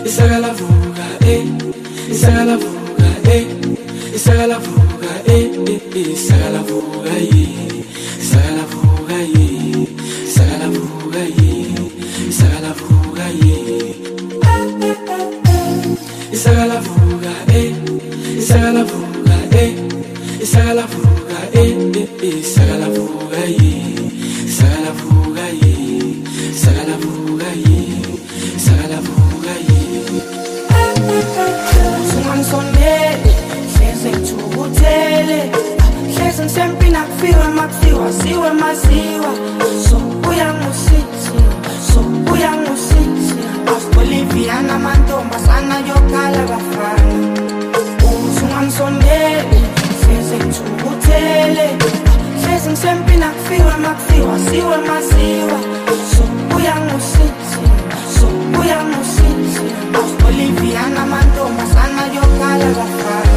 Isaga la fuga, isaga la fuga, isaga la fuga, isaga la fuga, isaga la fuga, isaga la fuga, isaga la fuga, isaga la fuga, isaga la fuga, isaga la fuga, isaga la fuga, isaga la fuga, isaga la fuga, isaga la fuga. Ungangisondeli hleze ngithukuthele hleze ngisempi nakufiwa makufiwa siwe maziwa so uyangusisi Bolivia namantombazana yokhala bafana ungangisondeli hleze ngithukuthele hleze ngisempi nakufiwa makufiwa siwe maziwa so uyangusisi Bolivia namantombazana yokhala bafana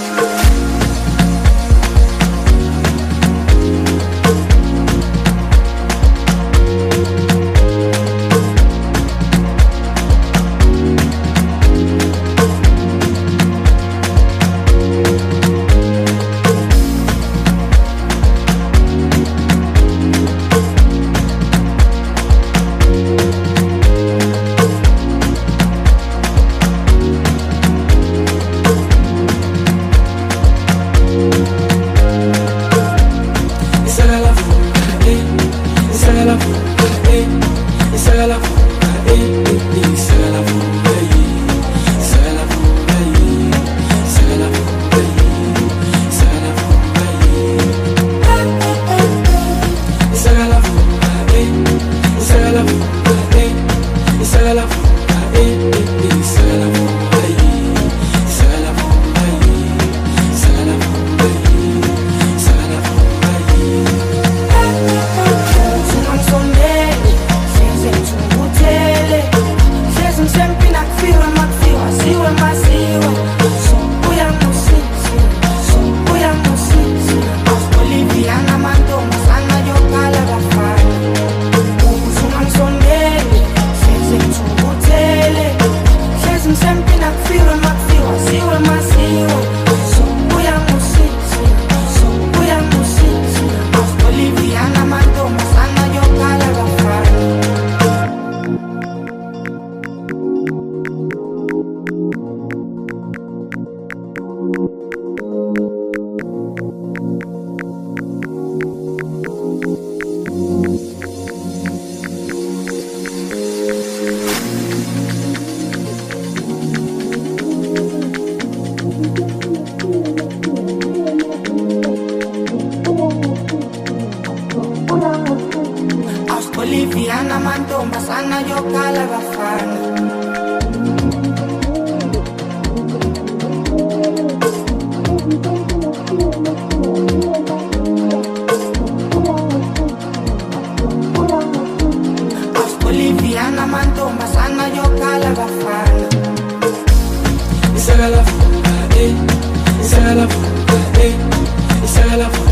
Bolivia namantombazana yokhala bafana Bolivia namantombazana yokhala bafana Isaga la fuga, isaga la fuga, isaga la fuga.